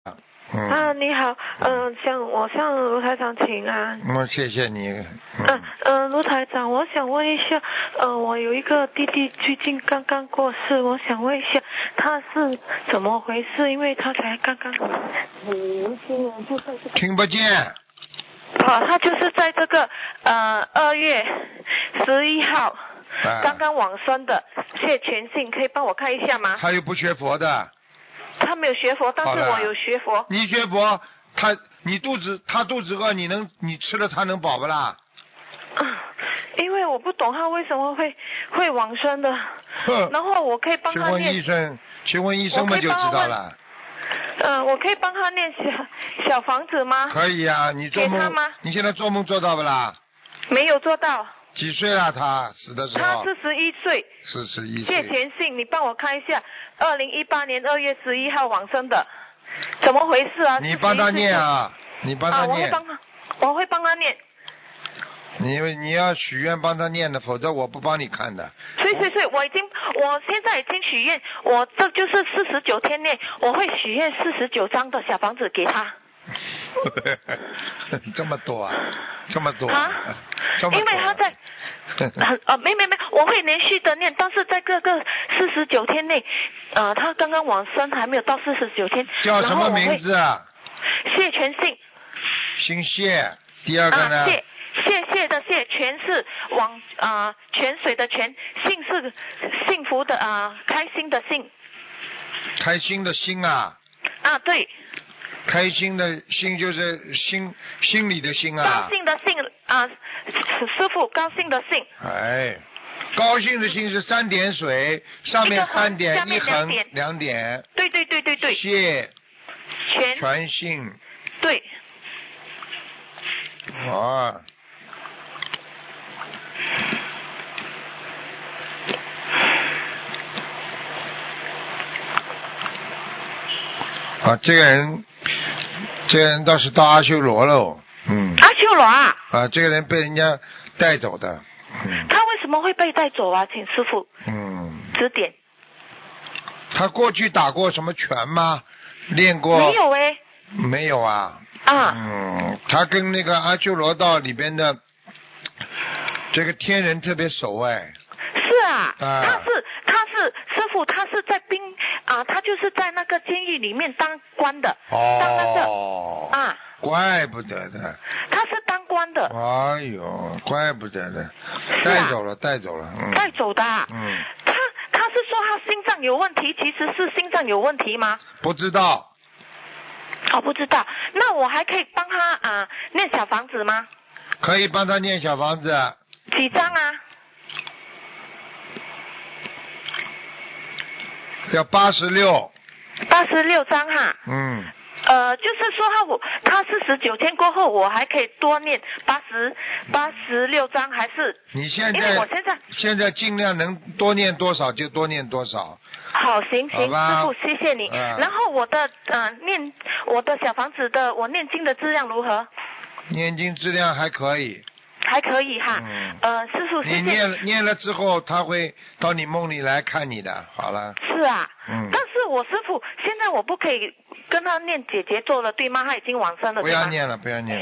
你好，我向卢台长请安。 谢谢你。 卢台长，我想问一下，我有一个弟弟最近刚刚过世，我想问一下他是怎么回事？因为他才刚刚听不见。 他就是在这个2月11号刚刚往生的谢全信，可以帮我看一下吗？ 他又不学佛的。 他没有学佛，但是我有学佛。 你学佛，他肚子饿，你吃了他能饱不啦？ 因为我不懂他为什么会往生的，然后我可以帮他念。 去问医生嘛就知道了。 我可以帮他念小房子吗？ 可以啊，你做梦给他吗？ 你现在做梦做到不啦？ 没有做到。 几岁了他死的时候？ 他41岁。 41岁。 谢全信，你帮我看一下，2018年2月11号往生的，怎么回事啊？ 你帮他念啊，你帮他念。 我会帮他念。 你要许愿帮他念的，否则我不帮你看的。 所以我现在已经许愿，我这就是49天内，我会许愿49张的小房子给他。 这么多啊？ 因为他在没，我会连续的念，但是在各个49天内，他刚刚往生还没有到49天。 叫什么名字啊？ 谢全信。 姓谢。第二个呢？ 谢的谢，全是泉水的泉，幸是幸福的开心的幸。 开心的心啊？ 对。 开心的心就是心里的心啊。 高兴的兴师父高兴的兴。 高兴的兴是3点水，上面3点，一横2点。 对。 谢。全信。 对。 这个人倒是到阿修罗了。 阿修罗啊？ 这个人被人家带走的。 他为什么会被带走啊？请师父指点。 他过去打过什么拳吗？练过？ 没有没有啊。他跟那个阿修罗道里边的这个天人特别熟。 是啊。他是师父，他是在他就是在那个监狱里面当官的。当那个怪不得的。 他是当官的。 哎呦，怪不得的。带走了。带走的。他是说他心脏有问题，其实是心脏有问题吗？ 不知道。 不知道。那我还可以帮他念小房子吗？ 可以帮他念小房子。 几张啊？ 要86 张哈。就是说他49天过后，我还可以多念86张，还是？ 你现在因为我现在尽量能多念多少就多念多少。 好，行，师父，谢谢你。然后我的我的小房子的我念经的质量如何？ 念经质量还可以。 还可以哈。师父，谢谢你念了之后，他会到你梦里来看你的。好了。 是啊。但是我师父现在我不可以跟他念姐姐咒了，对吗？他已经往生了。 不要念了。